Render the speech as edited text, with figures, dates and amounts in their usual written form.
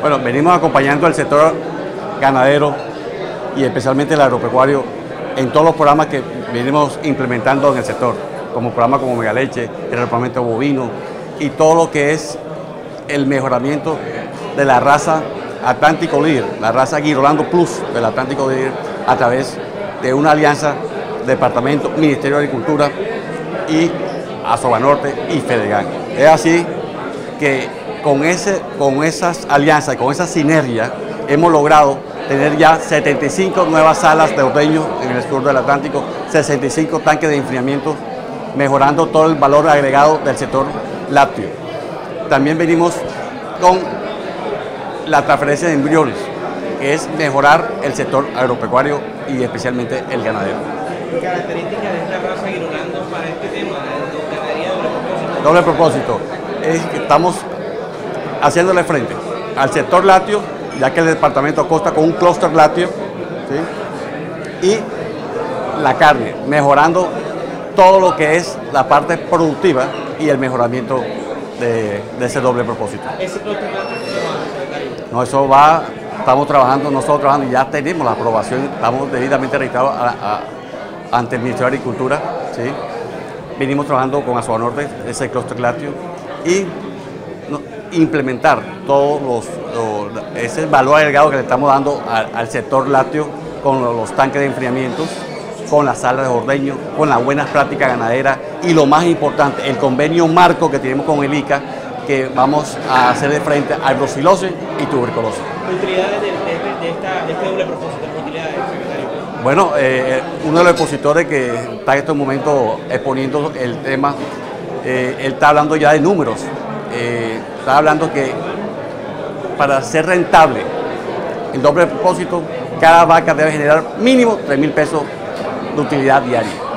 Bueno, venimos acompañando al sector ganadero y especialmente el agropecuario en todos los programas que venimos implementando en el sector, como programas como Megaleche, el reglamento bovino y todo lo que es el mejoramiento de la raza Atlántico Líder, la raza Girolando Plus del Atlántico Líder, a través de una alianza Departamento, Ministerio de Agricultura y Asobanorte y Fedegan. Es así que con esas alianzas, con esa sinergia, hemos logrado tener ya 75 nuevas salas de ordeño en el sur del Atlántico, 65 tanques de enfriamiento, mejorando todo el valor agregado del sector lácteo. También venimos con la transferencia de embriones, que es mejorar el sector agropecuario y especialmente el ganadero. ¿Características de esta raza Girolando para este tema de ganadería de doble propósito? Es que estamos haciéndole frente al sector lácteo, ya que el departamento consta con un clúster lácteo, ¿sí? Y la carne, mejorando todo lo que es la parte productiva y el mejoramiento de ese doble propósito. ¿Ese clúster lácteo? No, eso va, estamos trabajando, nosotros trabajando, y ya tenemos la aprobación, estamos debidamente registrados ante el Ministerio de Agricultura, ¿sí? Venimos trabajando con Asobanorte, ese clúster lácteo, y implementar todos ese valor agregado que le estamos dando al sector lácteo con los tanques de enfriamiento, con las salas de ordeño, con las buenas prácticas ganaderas y lo más importante, el convenio marco que tenemos con el ICA, que vamos a hacer de frente a brucelosis y tuberculosis. ¿Utilidades de este doble propósito? ¿Utilidades, secretario? Bueno, uno de los expositores que está en estos momentos exponiendo el tema, él está hablando ya de números. Está hablando que para ser rentable el doble propósito, cada vaca debe generar mínimo 3.000 pesos de utilidad diaria.